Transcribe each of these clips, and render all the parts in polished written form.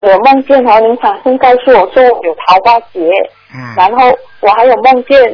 我梦见您法身告诉我说我有桃花劫，然后我还有梦见，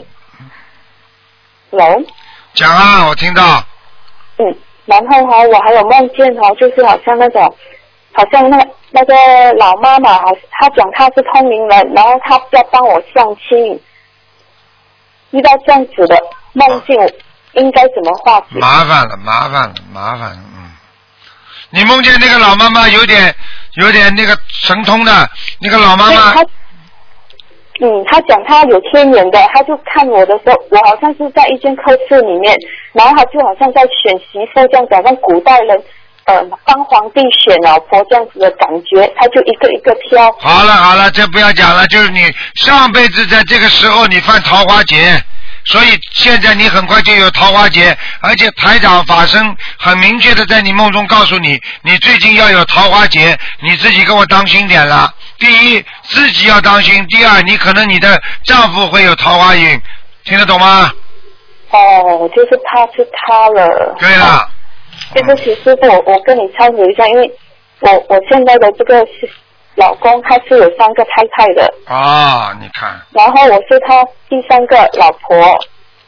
讲啊，我听到。 然后我还有梦见就是好像那种，好像那个老妈妈她讲她是通灵人，然后她要帮我相亲，遇到这样子的梦境，应该怎么化解？ 麻烦了。你梦见那个老妈妈有点那个神通的那个老妈妈。 他讲他有天眼的，他就看我的时候，我好像是在一间科室里面，然后他就好像在选媳妇这样子，好像古代人帮皇帝选老婆这样子的感觉，他就一个一个挑。 好了，这不要讲了，就是你上辈子在这个时候你犯桃花劫，所以现在你很快就有桃花劫，而且台长法身很明确的在你梦中告诉你，你最近要有桃花劫，你自己给我当心点了。第一，自己要当心；第二，你可能你的丈夫会有桃花运，听得懂吗？ 就是他了。对了。 对不起师傅，我跟你忏悔一下，因为我现在的这个老公他是有3个太太的。 你看。 然后我是他第3个老婆。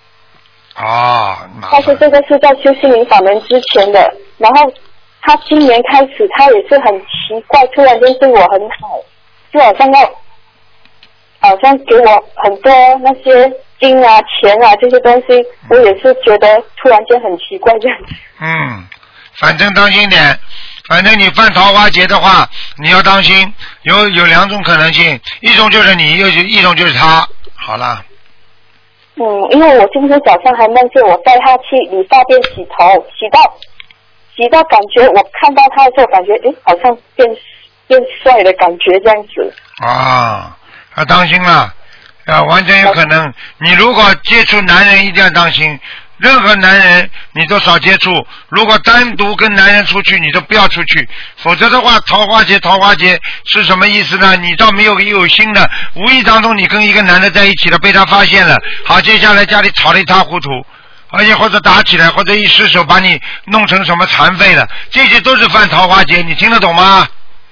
但是这个是在修心灵法门之前的，然后他今年开始他也是很奇怪，突然间对我很好，就好像给我很多那些金啊钱啊这些东西，我也是觉得突然间很奇怪这样子。 反正当心点，反正你犯桃花劫的话你要当心，有2种可能性，一种就是你，一种就是他。好了。 因为我今天早上还梦见我带他去理发店洗头，洗到感觉我看到他的时候感觉好像变帅的感觉这样子。 要当心了，完全有可能。你如果接触男人一定要当心，任何男人你都少接触，如果单独跟男人出去你都不要出去，否则的话桃花劫是什么意思呢？你倒没有心的，无意当中你跟一个男的在一起了，被他发现了，好，接下来家里吵得一塌糊涂，而且或者打起来，或者一失手把你弄成什么残废了，这些都是犯桃花劫，你听得懂吗？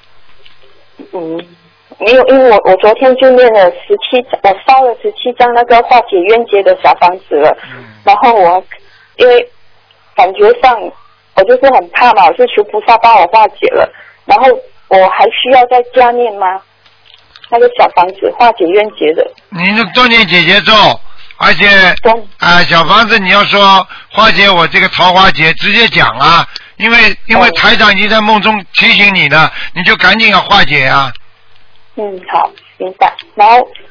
没有，因为我昨天就念了我烧了17张那个化解冤结的小房子了，然后我因为感觉上我就是很怕嘛，我就求菩萨帮我化解了，然后我还需要再加念吗？那个小房子化解冤结的。 你多念姐姐咒，而且小房子你要说化解我这个桃花劫，直接讲啊，因为台长已经在梦中提醒你了，你就赶紧要化解啊。 好，明白。然后